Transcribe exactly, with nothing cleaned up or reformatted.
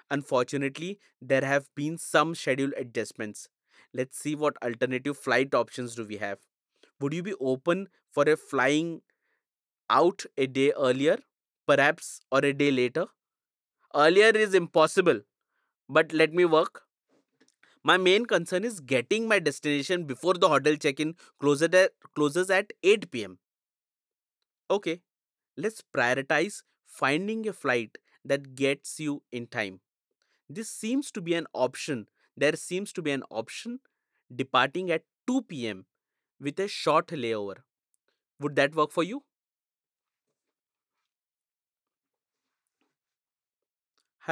Unfortunately, there have been some schedule adjustments. Let's see what alternative flight options do we have. Would you be open for a flying out a day earlier, perhaps, or a day later? Earlier is impossible, but let me work. My main concern is getting my destination before the hotel check-in closes at, closes at eight p m. Okay, let's prioritize finding a flight that gets you in time. This seems to be an option. There seems to be an option departing at two p m with a short layover. Would that work for you?